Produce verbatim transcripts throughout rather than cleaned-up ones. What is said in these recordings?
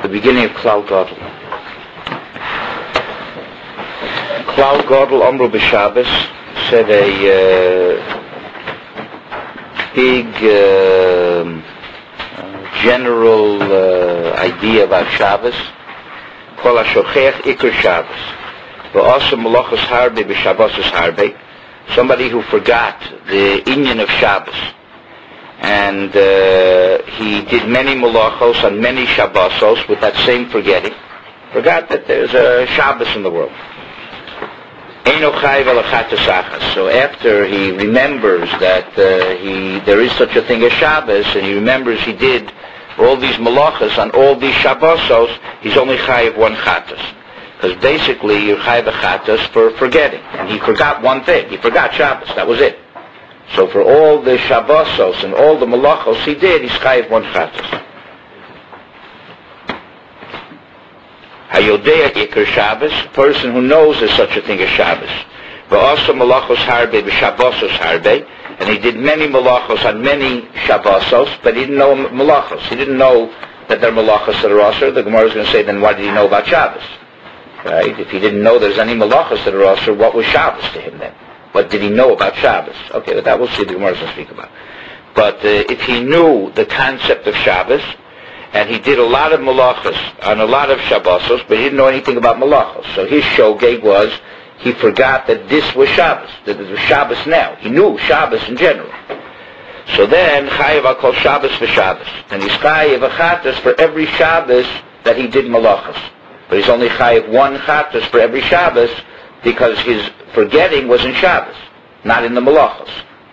the beginning of Klal Gadol. Klal Gadol Amru B'Shabbos said a uh, big uh, uh, general uh, idea about Shabbos. Kol HaShochech Iker Shabbos. V'asa Malachos Harbe B'Shabbosos Harbe. Somebody who forgot the inyan of Shabbos. And uh, he did many malachos on many Shabbosos with that same forgetting. Forgot that there's a Shabbos in the world. So after he remembers that uh, he there is such a thing as Shabbos, and he remembers he did all these malachos on all these Shabbosos, he's only chayiv one chatas. Because basically you're chayiv a chatas for forgetting. And he forgot one thing. He forgot Shabbos. That was it. So for all the Shabbosos and all the malachos he did, he's chayiv one chatas. Hayodea Iker Shabbos, person who knows there's such a thing as Shabbos. V'asa malachos harbe b'Shabbosos harbe, and he did many malachos on many Shabbosos, but he didn't know malachos. He didn't know that they're malachos that are asur. The Gemara is going to say, then why did he know about Shabbos? Right? If he didn't know there's any malachos that are asur, what was Shabbos to him then? What did he know about Shabbos? Okay, but that we'll see the Gemara is going to speak about. But uh, if he knew the concept of Shabbos, and he did a lot of malachos on a lot of Shabbosos, but he didn't know anything about malachos. So his shogeg was, he forgot that this was Shabbos, that it was Shabbos now. He knew Shabbos in general. So then, chayiv al kol Shabbos for Shabbos. And he's chayiv a chatas for every Shabbos that he did malachos. But he's only chayiv one chatas for every Shabbos because his forgetting was in Shabbos, not in the malachos.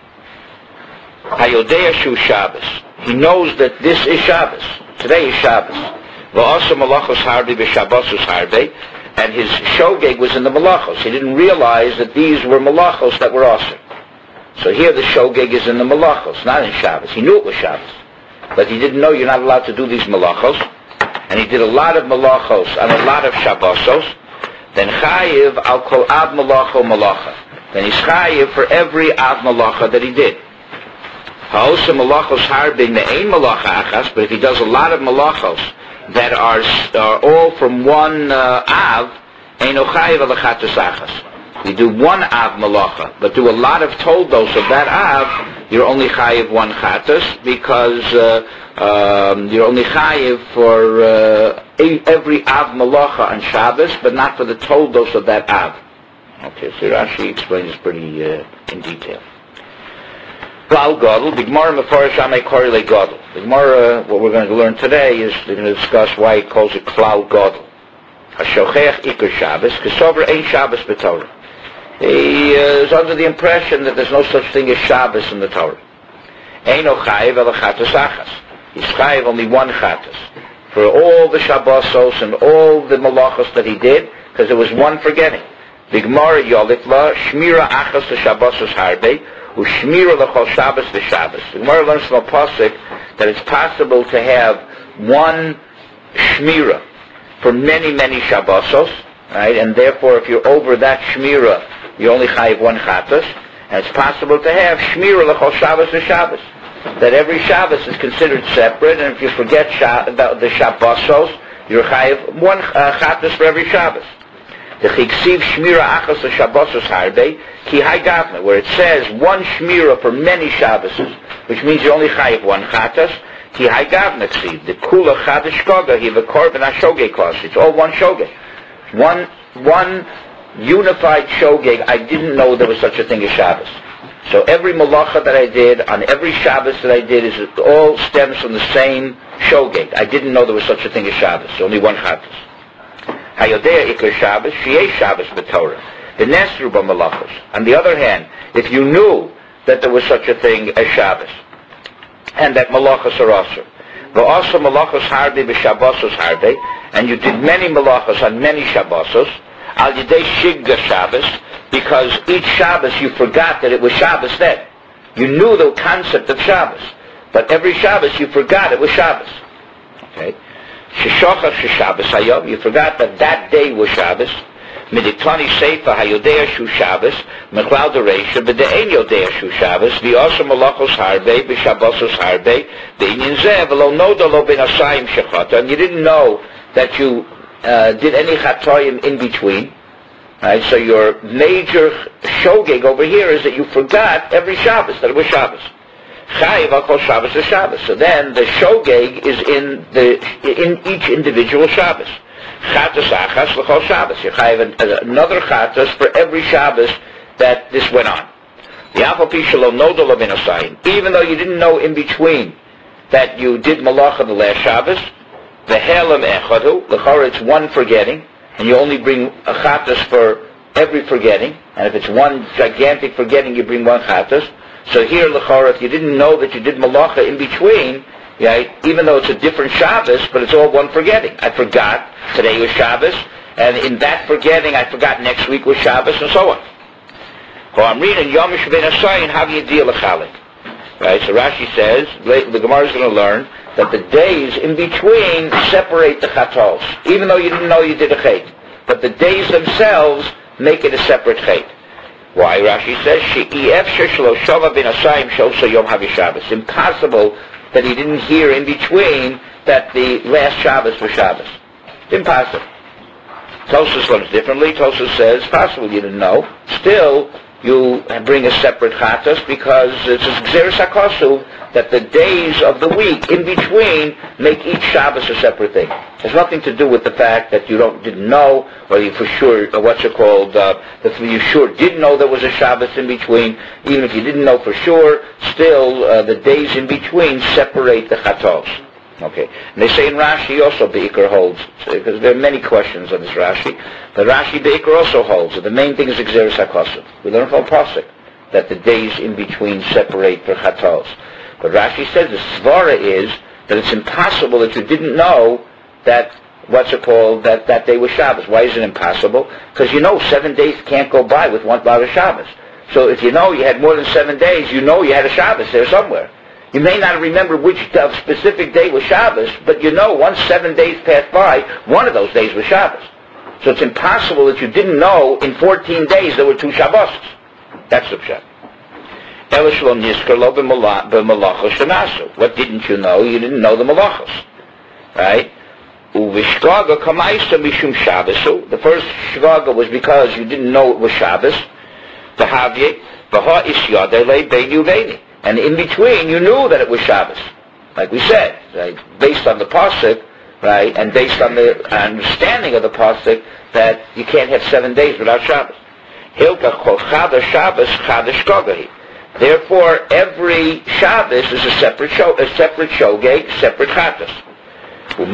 Hayodea shu Shabbos. He knows that this is Shabbos. Today is Shabbos. V'asa malachos harbe b'Shabbosos harbe, and his shogeg was in the malachos. He didn't realize that these were malachos that were awesome. So here the shogeg is in the malachos, not in Shabbos. He knew it was Shabbos, but he didn't know you're not allowed to do these malachos. And he did a lot of malachos on a lot of Shabbosos. Then chayiv al kol ad malacho malacha. Then he's chayiv for every ad malacha that he did. Ha'osa malachos harbe me'ein malacha achas, but if he does a lot of malachos that are, are all from one uh, av, eino chayiv al chatas achas. You do one av malacha, but do a lot of toldos of that av, you're only chayiv one chatas, because uh, um, you're only chayiv for uh, every av malacha on Shabbos, but not for the toldos of that av. Okay, so Rashi explains this pretty uh, in detail. Klal Gadol, the Gemara Mefarish Amei Korele Gadol. The Gemara, what we're going to learn today is they're going to discuss why it calls it Klal Gadol. HaShochech Iker Shabbos, Kesover Ein Shabbos B'Torah. He uh, is under the impression that there's no such thing as Shabbos in the Torah. Eino Chayiv El Chatas Achas. He's Chayiv only one Chatas. For all the Shabbosos and all the Malachos that he did, because there was one forgetting. The Gemara Yolifla, Shmira Achas to Shabbosos Harbe, Ushmira L'chol Shabbos V'Shabbos. The Gemara learns from a pasuk that it's possible to have one Shmira for many, many Shabbosos, right? And therefore, if you're over that Shmira, you only chayiv one chatas. And it's possible to have Shmira L'chol Shabbos V'Shabbos, that every Shabbos is considered separate, and if you forget Shab- the, the Shabbosos, you're chayiv one uh, chatas for every Shabbos. The Chiksiv Shmira Achas Shabbosos Harbe Ki Hai Gavna, where it says one Shmira for many Shabboses, which means you only chayiv one chatas. Ki Hai Gavna Ksiv the Kula Chadash Koga He V'Korban HaShogeg Kos. It's all one shogeg, one one unified shogeg. I didn't know there was such a thing as Shabbos. So every malacha that I did on every Shabbos that I did is it all stems from the same shogeg. I didn't know there was such a thing as Shabbos. Only one chatas. Hayodea Iker Shabbos, Shiyei Shabbos B'Torah. The Nesru B'Malachos. On the other hand, if you knew that there was such a thing as Shabbos, and that Malachos are asur, V'asa Malachos Harbe B'Shabbosos Harbe, and you did many Malachos on many Shabbosos, Al Yidei Shigga Shabbos, because each Shabbos you forgot that it was Shabbos then. You knew the concept of Shabbos, but every Shabbos you forgot it was Shabbos. Okay? Sheshochach Shabbos Hayom, you forgot that that day was Shabbos. Miditani Seifa Hayodea Shu Shabbos, Mechlal Dereisha, but the Ein Yodea Shu Shabbos, V'Asa Malachos Harbe, B'Shabbosos Harbe, V'Inyin Zeh, V'Lo Noda Lo Ben Asayim Shechata, and you didn't know that you uh, did any chatoim in between. Right? So your major shogeg over here is that you forgot every Shabbos that it was Shabbos. Chayiv al kol Shabbos is Shabbos. So then the shogeg is in the in each individual Shabbos. Chatos achas l'chol Shabbos. You chayiv another chatos for every Shabbos that this went on. Even though you didn't know in between that you did malacha the last Shabbos, the helam echadu, l'chora it's one forgetting, and you only bring a chatos for every forgetting, and if it's one gigantic forgetting, you bring one chatos. So here, l'chora, if you didn't know that you did malacha in between, yeah, even though it's a different Shabbos, but it's all one forgetting. I forgot today was Shabbos, and in that forgetting, I forgot next week was Shabbos, and so on. Well, I'm reading Yom Shvein Asayin, how do you deal with Chalik? Right, so Rashi says, the Gemara is going to learn that the days in between separate the chatos, even though you didn't know you did a chet. But the days themselves make it a separate chet. Why? Rashi says, it's impossible that he didn't hear in between that the last Shabbos was Shabbos. It's impossible. Tosfos learns differently. Tosfos says, possible you didn't know. Still, you bring a separate chatos because it's a gzeres hakosuv that the days of the week in between make each Shabbos a separate thing. It has nothing to do with the fact that you don't didn't know, or you for sure, or what's it called, uh, that you sure did know there was a Shabbos in between. Even if you didn't know for sure, still uh, the days in between separate the chatos. Okay, and they say in Rashi also Be'ikr holds, because there are many questions on this Rashi, but Rashi Be'ikr also holds that the main thing is Gzeres HaKosov. We learn from Pasuk that the days in between separate for chatos. But Rashi says the svara is that it's impossible that you didn't know that, what's it called, that, that day was Shabbos. Why is it impossible? Because you know seven days can't go by with one bar of Shabbos. So if you know you had more than seven days, you know you had a Shabbos there somewhere. You may not remember which specific day was Shabbos, but you know once seven days passed by, one of those days was Shabbos. So it's impossible that you didn't know in fourteen days there were two Shabbos. That's the pshat. What didn't you know? You didn't know the malachos. Right? The first shvaga was because you didn't know it was Shabbos. And in between, you knew that it was Shabbos, like we said, right? Based on the pasuk, right, and based on the understanding of the pasuk that you can't have seven days without Shabbos. Therefore, every Shabbos is a separate show, a separate shogeg, separate chatos. You're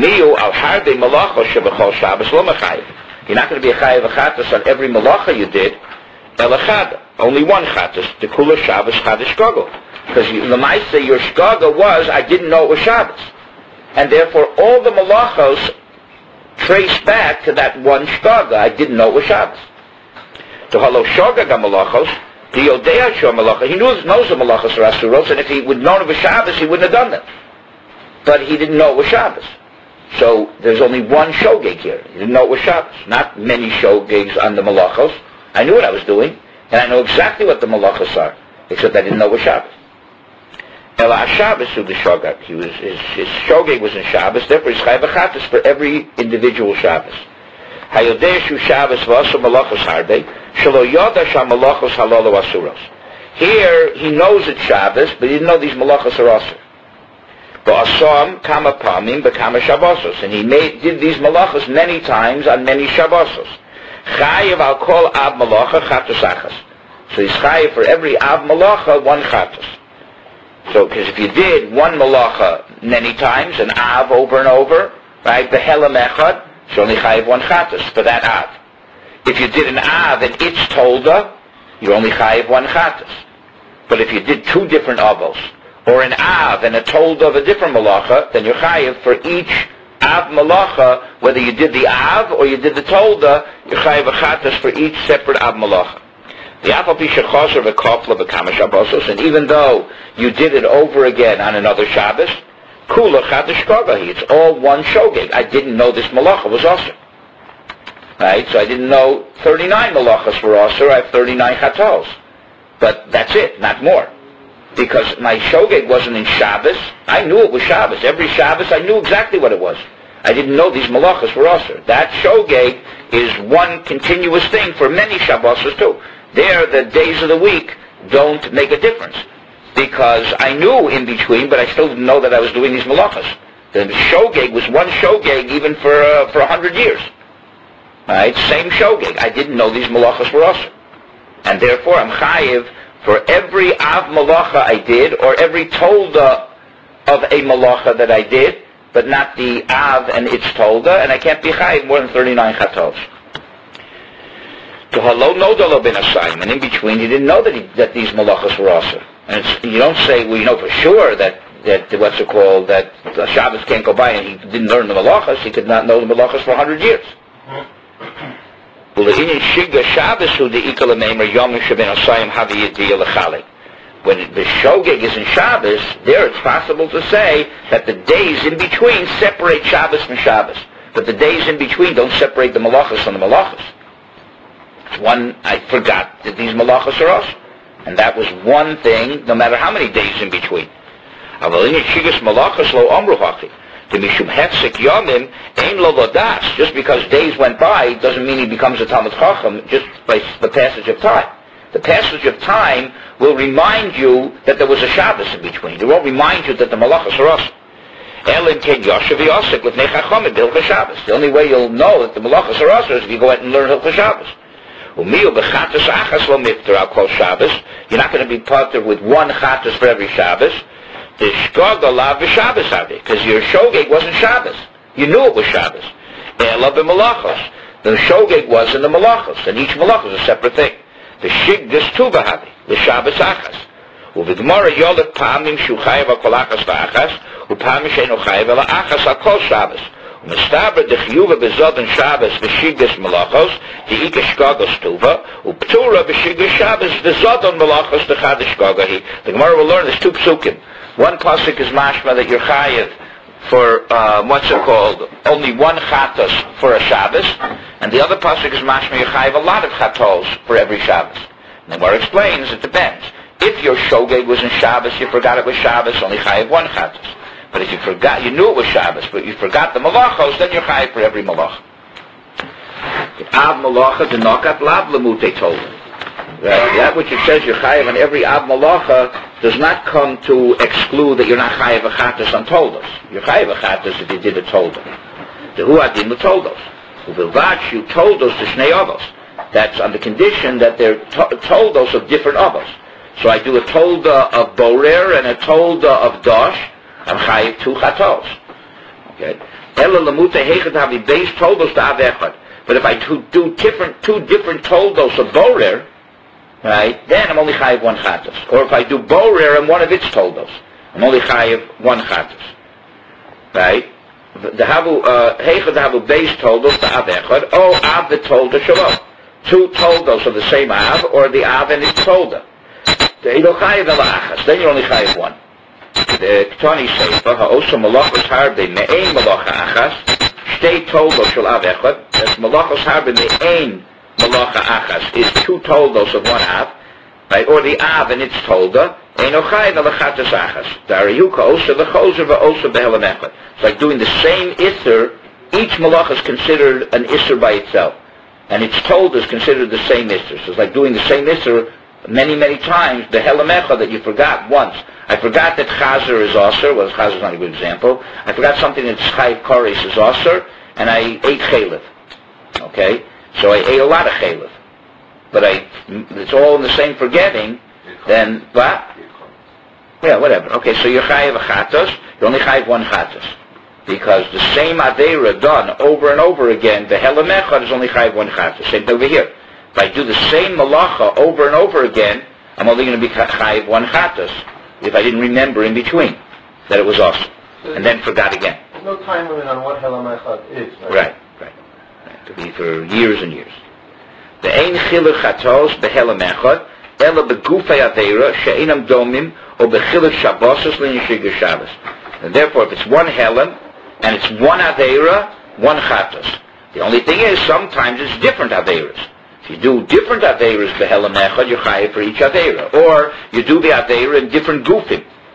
not going to be a chayav a chatos on every malacha you did. Elachada, only one chatos, the kula Shabbos chadash gogo. Because the Maisa, your shkaga was, I didn't know it was Shabbos. And therefore, all the malachos trace back to that one shkaga. I didn't know it was Shabbos. To halo shogaga malachos, the yodea shor malacha, he knows, knows the malachos are asuros, and if he would have known it was Shabbos, he wouldn't have done them. But he didn't know it was Shabbos. So there's only one shogeg here. He didn't know it was Shabbos. Not many shogegs on the malachos. I knew what I was doing, and I know exactly what the malachos are, except I didn't know it was Shabbos. Ela Shabbos who the shogeg. He was his, his shogeg was in Shabbos. Therefore, he's chayav chatos for every individual Shabbos. Hayodei shu Shabbos v'asu malachos harbe shelo yoda shamalachos halalo asuros. Here he knows it's Shabbos, but he didn't know these malachos are asur. Ba'asam kama pamim b'kama Shabbosos, and he made did these malachos many times on many Shabbosos. Chayav al kol ab malacha chatos achas. So he's chayav for every ab malacha one chatos. So, because if you did one malacha many times, an av over and over, right, the helam echad, so only chayiv one chatos for that av. If you did an av and its tolda, you only chayiv one chatos. But if you did two different avos, or an av and a tolda of a different malacha, then you're chayiv for each av malacha, whether you did the av or you did the tolda, you're chayiv a chatos for each separate av malacha. The and even though you did it over again on another Shabbos, kula chadash kagahi, it's all one shogeg. I didn't know this malacha was asur. Right? So I didn't know thirty-nine malachas were asur, I have thirty-nine chatos. But that's it, not more. Because my shogeg wasn't in Shabbos, I knew it was Shabbos. Every Shabbos I knew exactly what it was. I didn't know these malachas were usher. That shogeg is one continuous thing for many Shabbos too. There, the days of the week don't make a difference, because I knew in between, but I still didn't know that I was doing these malachas. The shogeg was one shogeg even for uh, for a hundred years. Right? Same shogeg. I didn't know these malachas were usher. And therefore I'm chayiv for every av malacha I did, or every tolda of a malacha that I did, but not the av and its tolda, and I can't be chayiv more than thirty-nine chatos. To halo nodalo ben asayim, and in between he didn't know that he, that these malachas were usher. And it's, you don't say, well, you know for sure that that what's it called, that Shabbos can't go by and he didn't learn the malachas. He could not know the malachas for a hundred years. When the shogeg is in Shabbos, there it's possible to say that the days in between separate Shabbos from Shabbos. But the days in between don't separate the malachas from the malachas. One, I forgot that these malachas are us. And that was one thing, no matter how many days in between. Just because days went by doesn't mean he becomes a Talmid Chacham just by the passage of time. The passage of time will remind you that there was a Shabbos in between. It won't remind you that the malachas are us. The only way you'll know that the malachas are us is if you go out and learn Hilchos Shabbos. You're not going to be partnered with one chatas for every Shabbos. Because your shogeg wasn't Shabbos. You knew it was Shabbos. The shogeg was in the malachos, and each malach is a separate thing. The shigdus tu bahavi, the Shabbos achas. Uvidmara yolet pamim shuchayev akolachas v'achas, upamim sheinu chayev ela achas akol Shabbos. Umistaber dechiyuva bezod and Shabbos v'shigdus malachos, di'ika shkagos tuva, uptura v'shigdus Shabbos v'zod on malachos d'chad shkagahi. The Gemara will learn there's two psukim. One pasuk is mashma that you're chayev for, uh, what's it called, only one chatos for a Shabbos, and the other pasuk is mashma you're chayev a lot of chatos for every Shabbos. And the Gemara explains it depends. If your shogeg was in Shabbos, you forgot it was Shabbos, only chayev one chatos. But if you forgot, you knew it was Shabbos, but you forgot the malachos, then you're chayev for every malach. Av malacha denokat lav lemute told. Right. That which it says you're chayev on every av malacha does not come to exclude that you're not chayev a chatas on toldos. You're chayev a chatas if you did a tolda. The hu adin toldos. Uvilvach you toldos to shnei avos. That's on the condition that they're to- toldos of different avos. So I do a tolda of borer and a tolda of dosh. I'm chayev two chatos. Okay. Ela lamuta hechet havi beis toldos to av echad. But if I do, do different two different toldos of borer, right, then I'm only chayiv one chatas. Or if I do borer and one of its toldos, I'm only chayiv one chatas. Right? The havu heichad havu beis toldos to av echad, or av the tolda shalom. Two toldos of the same av, or the av and its tolda. You don't chayiv ela achas. Then you're only chayiv one. The Ketani Seifa ha'osa malachos harbe me'ein malacha achas shtei toldos shel av echad. That's malachos harbe me'ein malacha achas is two toldos of one av, right? Or the av and its tolda. Eino chayiv ela chatas achas. Dariyuka osa v'choser v'osa behelam echad. It's like doing the same isser. Each malacha is considered an isser by itself, and its tolda is considered the same isser. So it's like doing the same isser many, many times. The helam echad that you forgot once. I forgot that chazer is aser. Well, chazer is not a good example. I forgot something that chayiv koris is aser, and I ate chaylev. Okay. So I ate a lot of chaylev, but I, it's all in the same forgetting, then, what? Yeah, whatever. Okay, so you're chayiv a chatos, you only chayiv one chatos. Because the same aveira done over and over again, the helam echad is only chayiv one chatos. Same thing over here. If I do the same malacha over and over again, I'm only going to be chayiv one chatos, if I didn't remember in between that it was awesome, and then forgot again. There's no time limit on what helam echad is, right? Right. To be for years and years. The ein chiluch chatos behelam echad ela begufei aveira she'inam domim or bechiluch shabbosos l'nishigah Shabbos. And therefore, if it's one helam and it's one aveira, one chatos. The only thing is sometimes it's different aveiras. If you do different aveiras behelam echad, you're chayiv for each aveira, or you do the aveira in different gufim.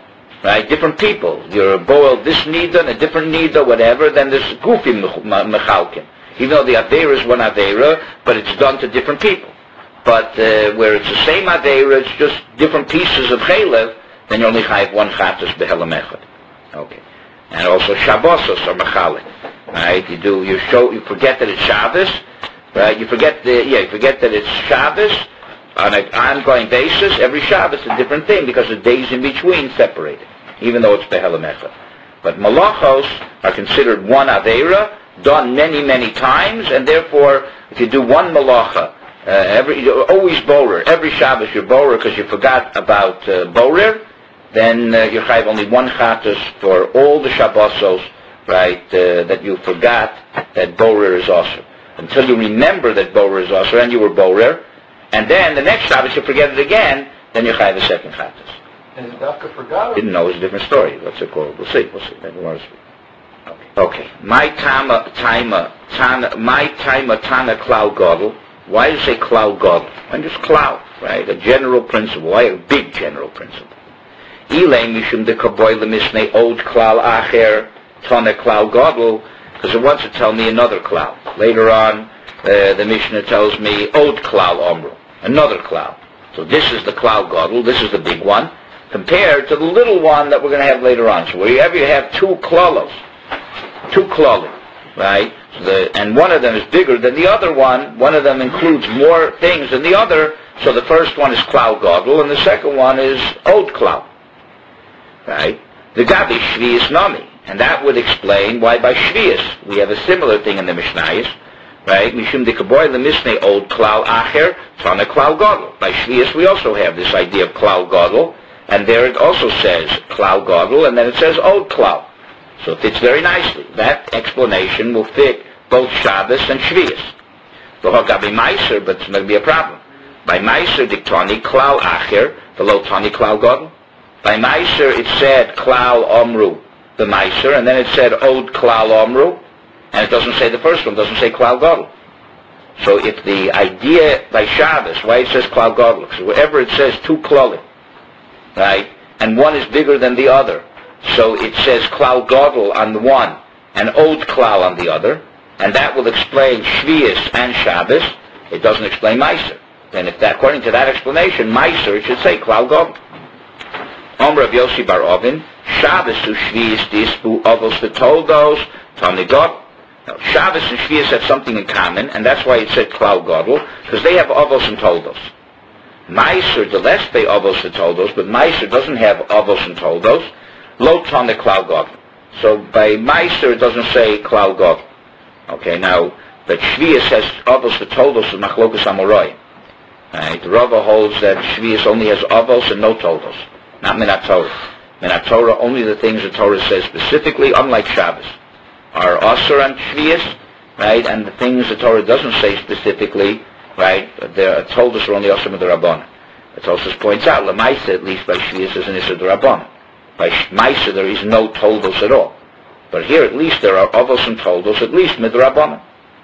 right? Different people. You're boiled this nida and a different nida, whatever, then there's goofy mechalkim. Even though the Aveira is one Aveira, but it's done to different people. But uh, where it's the same Aveira, it's just different pieces of Chaylev, then you only have one Chatas Behelam Echad. Okay. And also Shabbosos or Mechalik. Right? You do, you show, you forget that it's Shabbos, right? You forget the, yeah, you forget that it's Shabbos on an ongoing basis. Every Shabbos is a different thing because the days in between separated, even though it's Behelam Echad. But Malachos are considered one Aveira, done many, many times, and therefore, if you do one Malacha, uh, every, you're always Borer. Every Shabbos you're Borer because you forgot about uh, Borer, then uh, you have only one Chatas for all the Shabbosos, right, uh, that you forgot that Borer is also. Until you remember that Borer is also, and you were Borer, and then the next Shabbos you forget it again, then you have a second Chatas. And the doctor forgot. Didn't know it was a different story. What's it called? We'll see. We'll see. Maybe we'll see. Okay. Okay. My tama tama tana my tama tana cloud godel. Why does it say cloud godel? And just cloud, right? A general principle. Why a big general principle? Ilay mishum de kaboy lemisnei old klal acher tana cloud godel, because it wants to tell me another cloud. Later on, uh, the Mishnah tells me old klal omru, another cloud. So this is the cloud godel. This is the big one, compared to the little one that we're going to have later on. So wherever you have two klalos. Two klalim, right? So the, and one of them is bigger than the other one. One of them includes more things than the other. So the first one is Klau Godel, and the second one is Old Klau, right? The Gabi Shvius Nami, and that would explain why by Shvius we have a similar thing in the Mishnayos, right? Mishum de Kaboy lemisnei Old Klau Acher Tana Klau Godel. By Shvius we also have this idea of Klau Godel, and there it also says Klau Godel, and then it says Old Klau. So it fits very nicely. That explanation will fit both Shabbos and Shvius. The Hogabi Meiser, but it's going to be a problem. By Meiser diktoni Klal Acher, the Lo Tani Klal Godel. By Meiser it said Klal Omru, the Meiser, and then it said Od Klal Omru, and it doesn't say the first one, doesn't say Klal Godel. So if the idea by Shabbos, why it says Klal Godel? Because wherever it says two Klalim, right, and one is bigger than the other, so it says Klal Godel on the one and Old Klal on the other, and that will explain Shvius and Shabbos. It doesn't explain Meiser. And if that, according to that explanation, Meiser, it should say Klal Godel. Om Rav Yossi Bar Ovin, Shabbos u Shvius dispu Ovos v'Toldos Tani Godel. Now, Shabbos and Shvius have something in common, and that's why it said Klal Godel, because they have Ovos and Toldos. Meiser, the less they Ovos and Toldos, but Meiser doesn't have Ovos and Toldos. Lo Tana Klal Godel. So by Meiser it doesn't say Klal Godel. Okay, now, but Shvius has Avos and Toldos and Machlokas Amorai. Right? The Rava holds that Shvius only has Avos and no Toldos. Not Minat Torah. Minat Torah, only the things the Torah says specifically, unlike Shabbos, are Asur and Shvius, right? And the things the Torah doesn't say specifically, right? They're Toldos are only Asur and the Rabbanan. The Tosfos points out, Lamaisa, at least by Shvius, is an Isur the Rabbanan. By Meiser there is no Toldos at all. But here at least there are Avos and Toldos, at least Midrabanan.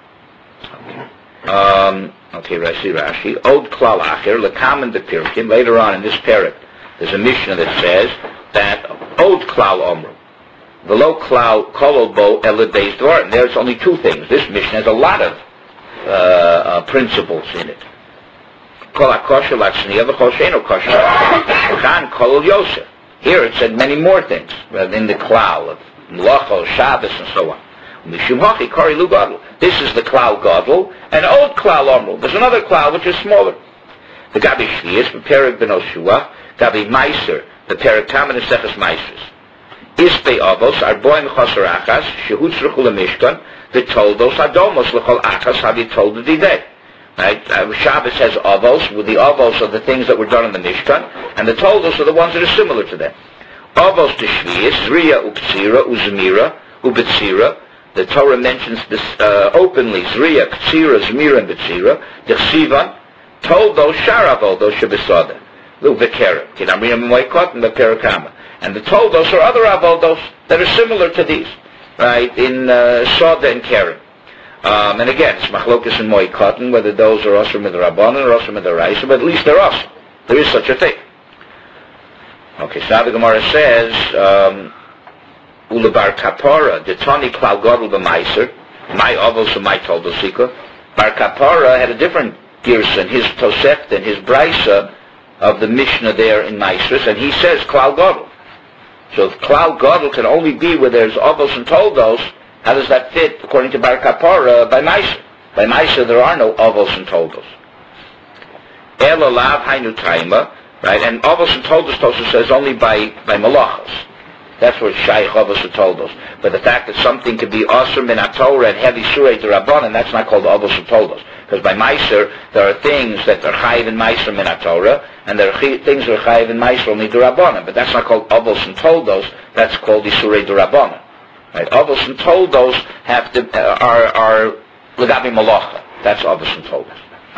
Um, okay, Rashi Rashi. Od Klal Acher, Lekamen de Pirkim. Later on in this parak, there's a Mishnah that says that Od Klal Omru. Velo Klal Kololbo Elebeis Dvar. And there's only two things. This Mishnah has a lot of uh, uh, principles in it. Kol HaKosher Laksniya V'chol Sheino Kosher. Chan Kolol Yosef. Here it said many more things in the Klal of Melachos, Shabbos, and so on. Mishum Hachi Kari Lu Gadol. This is the Klal Gadol, and Old Klal Omru. There's another Klal which is smaller. The Gabi Shvius, Peperik Ben Oshua, Gabi Meiser, Peperik Taman Eseches Meisers. Ispe Avos, Arboim Chosar Achas, Shehutzruchu LeMishkan, V'Toldos Adomos L'chol Achas, Havi Toldo Didei. Right? Uh, Shabbos has avos, with the avos are the things that were done in the Mishkan, and the toldos are the ones that are similar to them. Avos to Shvius, Zriya Uktsira, Uzmira, Ubetzira. The Torah mentions this uh, openly, Zriya, Ktsira, Zmira, and Betzira. Dechsivan, Toldos Sharavodos Shabisada. Uvekera. Kinamriya Moikot and Beperakama. And the toldos are other avodos that are similar to these, right, in uh, Soda and Keren. Um, and again, it's Machlokas and Moikatan, whether those are Asr Midrabanan or Asr Midraisa, but at least they're Asr. There is such a thing. Okay, so now the Gemara says, um, Ula bar kapara, the tani klal gadol b'maiser, my avos and my toldosika. Bar kapara had a different girsa in his Tosefta, in his brisa of the Mishnah there in Maisers, and he says klal gadol. So if klal gadol can only be where there's avos and toldos, how does that fit according to bar kapara by Maiser? By Maiser there are no avos and toldos. Ela lav hainu taima, right? And avos and toldos Tosfos says only by by malachos. That's where shaykh avos and toldos. But the fact that something could be asur min haTorah and heavy surei d'Rabbanan, that's not called avos and toldos. Because by Meiser, there are things that are chayiv in Meiser min haTorah, and there are things that are chayiv in Meiser only d'Rabbanan. But that's not called avos and toldos. That's called isurei d'Rabbanan. Right? Avos and toldos have to uh, are are legabi malacha. That's avos and toldos.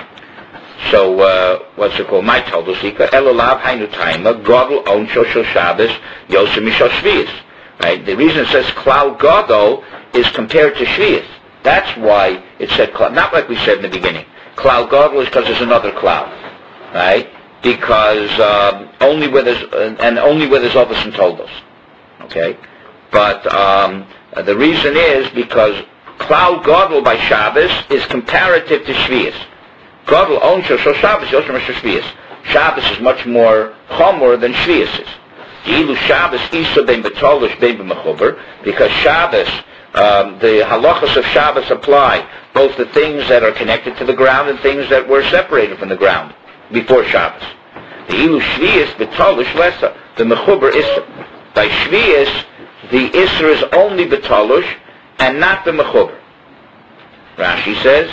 So uh, what's it called? My toldos ika elolav hainu taima gadol onsho shel Shabbos yosem mishal shvius. Right? The reason it says klal gadol is compared to shvius. That's why it said klal. Not like we said in the beginning. Klal gadol is because there's another klal, right? Because um, only where there's uh, and only where there's avos and toldos. Okay, but um, uh, the reason is because klal gadol by Shabbos is comparative to shvius. Gadol onsho shel Shabbos yosem mishal shvius. Shabbos is much more chomor than shvius is. Ilu Shabbos isa ben betolish ben b'mechuber, because Shabbos, um, the halachas of Shabbos apply both the things that are connected to the ground and things that were separated from the ground before Shabbos. The ilu shvius betolish lesa, the mechuber isa. By shvius, the isra is only betolish and not the mechuber. Rashi says,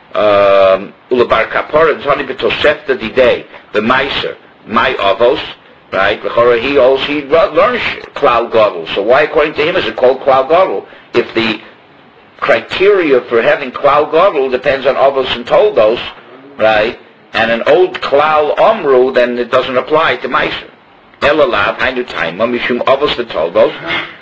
ula bar kapara tzani betosefta didei, the meiser, my avos. Right? He also he learns klal gadol. So why, according to him, is it called klal gadol? If the criteria for having klal gadol depends on avos and toldos, right? And an old klal omru, then it doesn't apply to meiser. Ela lav hainu taima mishum avos v'toldos.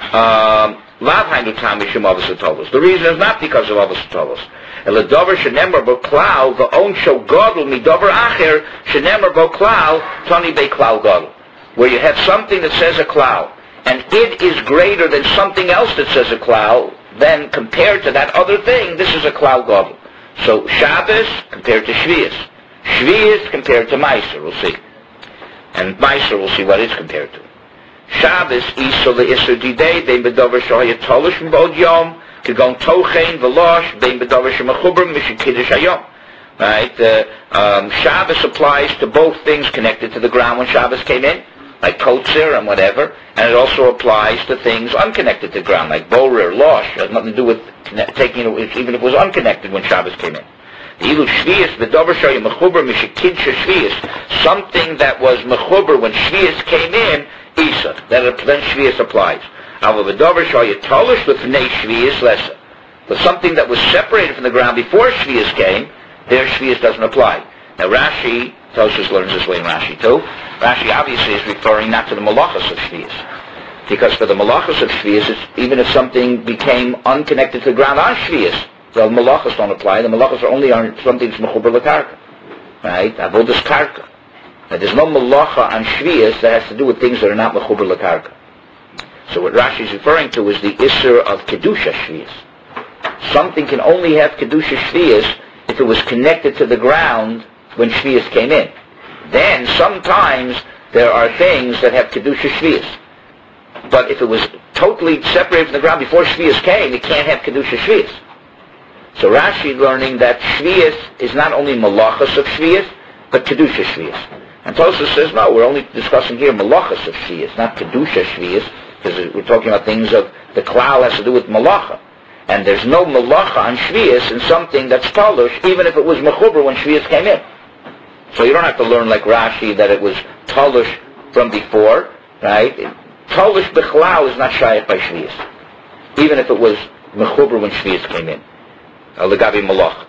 Lav hainu taima mishum avos v'toldos. The reason is not because of avos v'toldos. Ela davar shenemar bo klal v'onsho gadol midavar acher shenemar bo klal tani be klal gadol. Where you have something that says a klal, and it is greater than something else that says a klal, then compared to that other thing, this is a klal gadol. So Shabbos compared to Shvius, Shvius compared to Meiser, we'll see. And Meiser, we'll see what it's compared to. Shabbos isa le'isur didei bein bedavar shahaya tolish m'bod yom kegon tochein v'losh bein bedavar shemechuber mishum kiddush hayom. Right? Uh, um, Shabbos applies to both things connected to the ground when Shabbos came in, like kotzer and whatever, and it also applies to things unconnected to the ground, like borer, losh. It has nothing to do with taking it, even if it was unconnected when Shabbos came in. Ilu shvius, the davar shaya mechuber mishikidsha shvius, something that was mechuber when shvius came in, isa, that then shvius applies. Ava the davar shaya tolish l'fnei shvius lesa, but something that was separated from the ground before shvius came, there shvius doesn't apply. Now Rashi, Tosfos learns this way in Rashi too. Rashi obviously is referring not to the malachos of shvius, because for the malachos of shvius, even if something became unconnected to the ground on shvius, the malachos don't apply. The malachos are only on something that's mechuber l'karka, right? Avodas karka. Now there's no malacha on shvius that has to do with things that are not mechuber l'karka. So what Rashi is referring to is the isser of kedusha shvius. Something can only have kedusha shvius if it was connected to the ground when shvius came in. Then sometimes there are things that have kedusha shvius. But if it was totally separated from the ground before shvius came, it can't have kedusha shvius. So Rashi learning that shvius is not only malachos of shvius, but kedusha shvius. And Tosfos says, no, we're only discussing here malachos of shvius, not kedusha shvius, because we're talking about things of the klal has to do with malacha. And there's no malacha on shvius in something that's talush, even if it was mechuber when shvius came in. So you don't have to learn like Rashi that it was talush from before, right? Talush b'chlal is not shayach by shvius, even if it was mechuber when shvius came in. Legabi malach.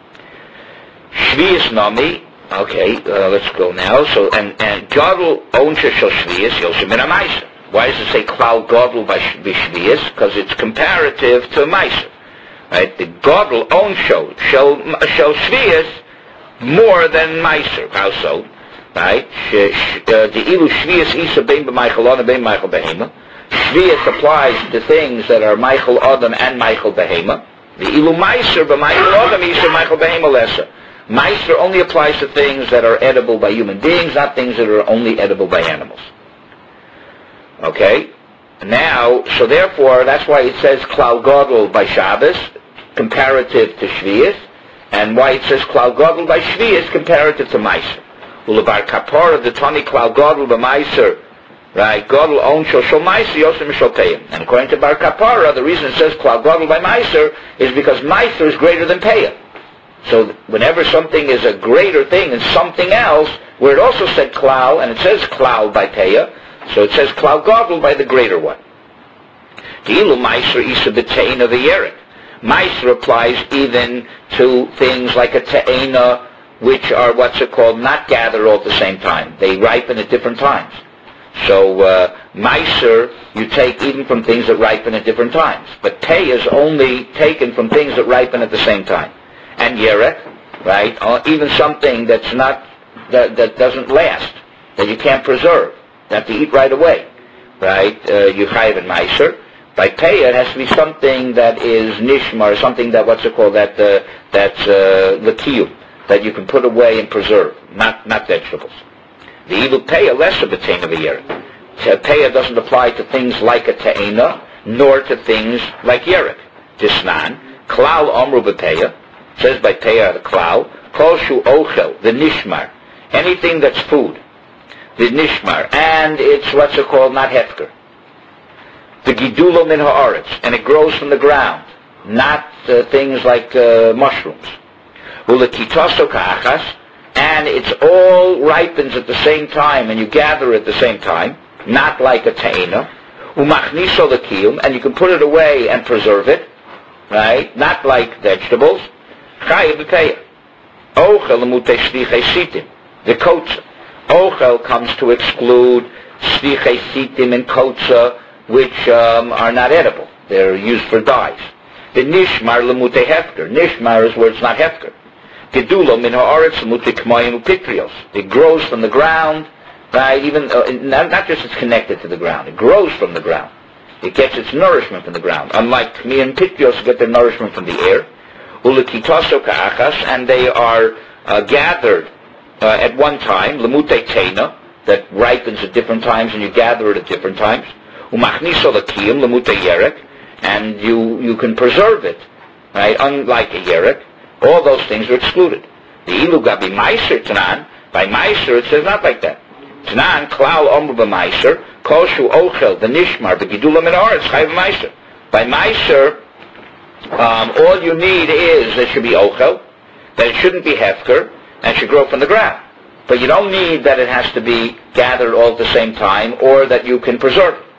Shvius nami. Okay, uh, let's go now. So and and gadol onsha shel shvius yosem min ha'maiser. Why does it say klal gadol by shvius? Because it's comparative to meiser, right? The gadol onsho shel shel shvius more than meiser. How so? right? The ilu shvius isa bein b'meichel adam bein meichel behema. Shvius applies to things that are meichel adam and meichel behema. The ilu meiser b'meichel adam isa meichel behema lesa. Meiser only applies to things that are edible by human beings, not things that are only edible by animals. Okay? Now, so therefore, that's why it says klal gadol by Shabbos, comparative to Shvius, and why it says klal gadol by Shvius, comparative to Meiser. Ulebar kapara the tani klal gadol by Meiser, right? Gadol on shel shel Meiser yosem shel peyah. And according to Bar Kapara, the reason it says klal gadol by Meiser is because Meiser is greater than peyah. So whenever something is a greater thing than something else, where it also said klal, and it says klal by peyah, so it says klal gadol by the greater one. Ilu meiser isa b'teina v'yerek. Meiser applies even to things like a te'ena, which are what's it called, not gathered all at the same time. They ripen at different times. So uh, meiser you take even from things that ripen at different times. But peyah is only taken from things that ripen at the same time. And yerek, right? Uh, even something that's not that that doesn't last, that you can't preserve, you have to eat right away, right? Uh, you chayiv in meiser. By peyah, it has to be something that is nishmar, something that what's it called, that uh, that's uh, l'kiyum, that you can put away and preserve, not not vegetables. The ilu peyah lesser b'teina v'yerek. Peyah doesn't apply to things like a te'ena, nor to things like yerek. Disnan klal amru b'peyah. Says by peyah the klal, kol shu ochel, the nishmar, anything that's food, the nishmar, and it's what's it called, not hefker. The gidulo min haaretz, and it grows from the ground, not uh, things like uh, mushrooms. Ulekitaso ka'achas, and it's all ripens at the same time, and you gather it at the same time, not like a ta'ina. Umachniso lekiyum, and you can put it away and preserve it, right? Not like vegetables. Chayiv b'peyah. Ochel l'mutei shlichei sitim. The kotza. Ochel comes to exclude shlichei sitim and kotza, which um, are not edible. They're used for dyes. The nishmar l'mutei hefker. Nishmar is where it's not hefker. Gedulo min haaretz l'mutei k'mayim u'pitrios. It grows from the ground, right? Even uh, not, not just it's connected to the ground. It grows from the ground. It gets its nourishment from the ground. Unlike k'mi and pitrios get their nourishment from the air. Ulekitaso ka'achas, and they are uh, gathered uh, at one time, lemute teina, that ripens at different times, and you gather it at different times. Umachniso lekiyum, lemute yerek, and you you can preserve it, right? Unlike a yerek, all those things are excluded. The ilu gabi meiser tanan, by meiser it says not like that. Tanan klal omru b'meiser, kol shu ochel v'nishmar v'gidula min haaretz chayiv meiser. By meiser, Um, all you need is that it should be ochel, that it shouldn't be hefker, and it should grow from the ground. But you don't need that it has to be gathered all at the same time, or that you can preserve it.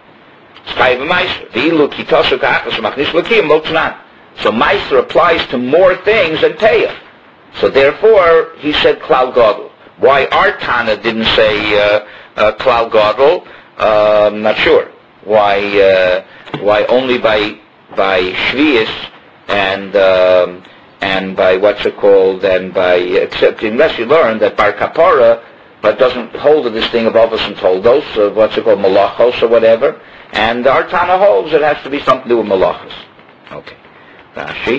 So meiser applies to more things than peyah. So therefore, he said klal gadol. Why our Tana didn't say uh, uh, klal gadol, uh, I'm not sure. Why uh, why only by by shvius and um, and by what's it called, and by, except unless you learn that Bar Kapara but doesn't hold to this thing of Avos and Toldos, of what's it called, Malachos or whatever, and our Tana holds it has to be something to do with Malachos. Okay. Rashi.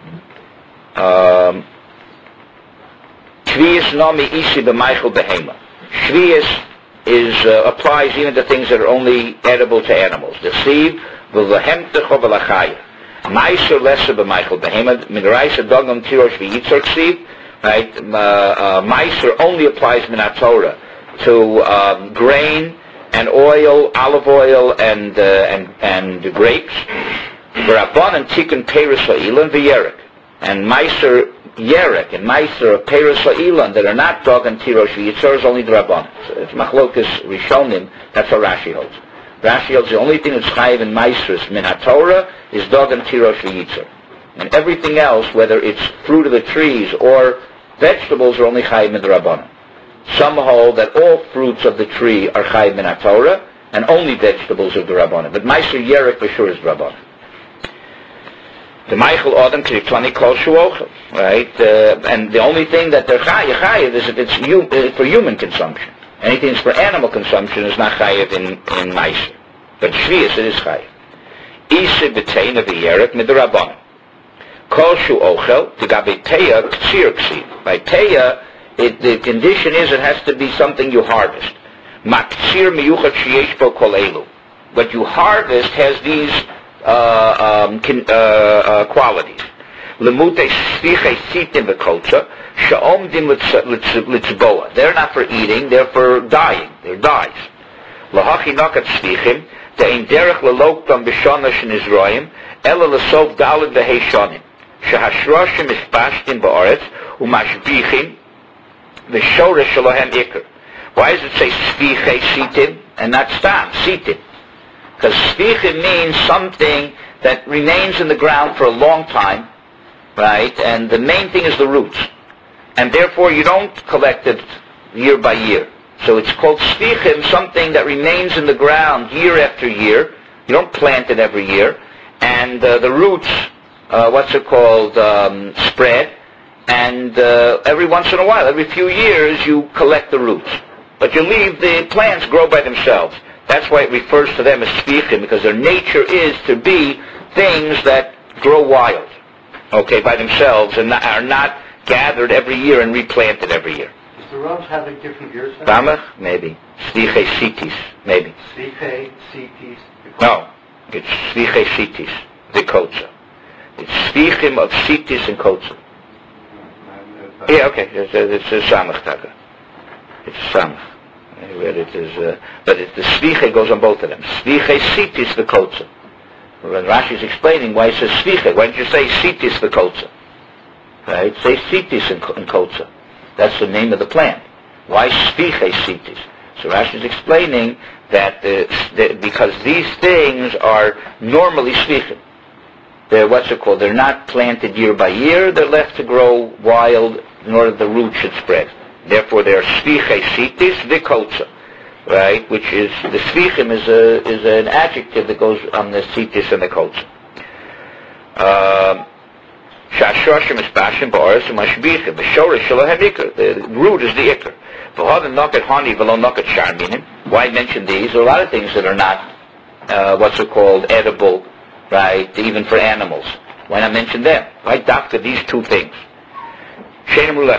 Shvius nami isi b'meichel behema. Shvius is uh, applies even to things that are only edible to animals. The sieve v'lahemtecho v'lachaya. Meiser lesser b'meichel behema. Minaraisa dogam tirosh v'yitzor ksiv. Right? Uh, uh, Meiser only applies minat Torah to um, grain and oil, olive oil, and uh, and and grapes. V'rabban and tikkun peiros ha'ilan v'yerek. And Meiser yerek and Meiser of peiros ha'ilan that are not dog and tirosh v'yitzor is only the Rabban. It's machlokas rishonim. That's how Rashi holds. Rashi holds the only thing that's chayiv in Meiser min haTorah is dog and tirosh v'yitzor, and everything else, whether it's fruit of the trees or vegetables, are only chayiv min the Rabbanan. Some hold that all fruits of the tree are chayiv min haTorah, and only vegetables are the Rabbanan. But Meiser yerek for sure is the Rabbanan. The Michael Adam Kriktani Kol Shuochel, right? Uh, and the only thing that they're chayiv, chayiv is if it's hum, uh, for human consumption. Anything that's for animal consumption is not chayiv in, in Meiser. But Shvius it is chayiv. Isi b'teina v'yerek midrabanan. Kol Shuochel, Tigabe Teya Ksir Ksir. By Teya, it, the condition is it has to be something you harvest. Maksir miyuchat sheyesh bo kol elu. What you harvest has these uh, um, can, uh, uh, qualities. Lemute shviche sitim v'kotza she'omdim litzboa. They're not for eating; they're for dying. They're dyes. Lahachi nakat shvichim de'in derech leloktam b'shana shenizroim ela lesov daled v'heishonim shehashroshim ispashtim ba'aretz umashbichim v'shoresh shalohem ikr. Why does it say shviche sitim and not stam sitim? Because shvichim means something that remains in the ground for a long time, right? And the main thing is the roots. And therefore you don't collect it year by year. So it's called shvichim, something that remains in the ground year after year. You don't plant it every year. And uh, the roots, uh, what's it called, um, spread. And uh, every once in a while, every few years, you collect the roots. But you leave the plants grow by themselves. That's why it refers to them as shvichim, because their nature is to be things that grow wild, okay, by themselves, and not, are not gathered every year and replanted every year. Does the Rams have a different years? Ramach? Maybe. Shviche sitis, maybe. Shviche sitis. No, it's shviche sitis, the kotza. It's shvichim of sitis and kotza. Yeah, okay, it's a, it's a samach taka. It's a samach. Where it is, uh, but it, the shviche goes on both of them. Shviche sitis the kotza. When Rashi is explaining why it says shviche, why don't you say sitis the kotza? Right? Say sitis in, in kotza. That's the name of the plant. Why shviche sitis? So Rashi is explaining that the, the, because these things are normally shvichim. They're what's it called? They're not planted year by year. They're left to grow wild in order that the roots should spread. Therefore, they are shviche sitis v'kotza, right? Which is the shvichim is a is an adjective that goes on the sitis and the kotza. Shashroshim is bashim ba'aretz u'mashbichim. The shoresh shalohem ikar. The root is the ikar. V'hadan noket hani v'lo noket sharminim. Why mention these? There are a lot of things that are not uh, what's it called edible, right? Even for animals. Why not mention them? Why doctor these two things? Because by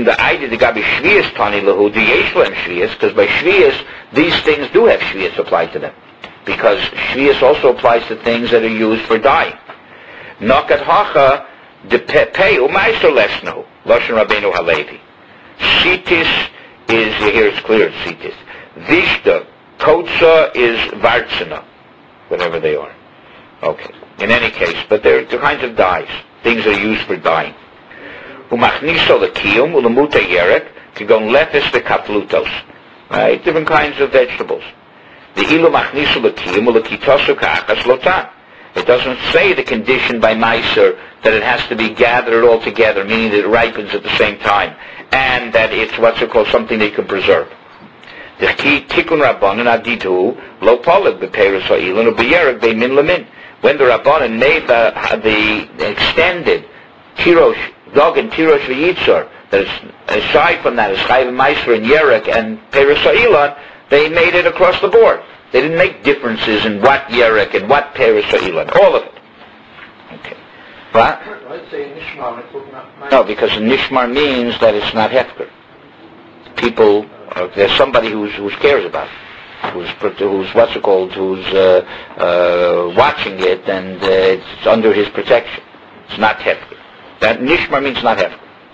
shvius, these things do have shvius applied to them. Because shvius also applies to things that are used for dyeing. Nakat hacha de pei u'maiso lesno, Lashon Rabbeinu Halevi. Sitis is, here it's clear, it's sitis. Vishta, kotza is vartsana, whatever they are. Okay, in any case, but they're two kinds of dyes, things that are used for dyeing. Umachniso lekiyum ulemuta yerek kigon lepis vekatlutos. Right, different kinds of vegetables. The ilu machniso lekiyum ulekitosu ka'achas lotan. It doesn't say the condition by Meiser that it has to be gathered all together, meaning that it ripens at the same time, and that it's what's it called, something that you can preserve. The key tikkun rabbanan adidu lo poleg b'peirus ha'ilun u'b'yerek b'min lemin. When the rabbanan made the, the extended tirosh dog and tirosh v'yitzor, that is, aside from that, is chayv meiser and yerek and peirus ha'ilun, they made it across the board. They didn't make differences in what yerek and what peirus ha'ilun, all of it. Okay. What? Let's say nishmar. No, because nishmar means that it's not hefker. People, uh, there's somebody who's who cares about it, who's who's what's it called, who's uh, uh, watching it, and uh, it's under his protection. It's not hefker. That nishmar means not hefker.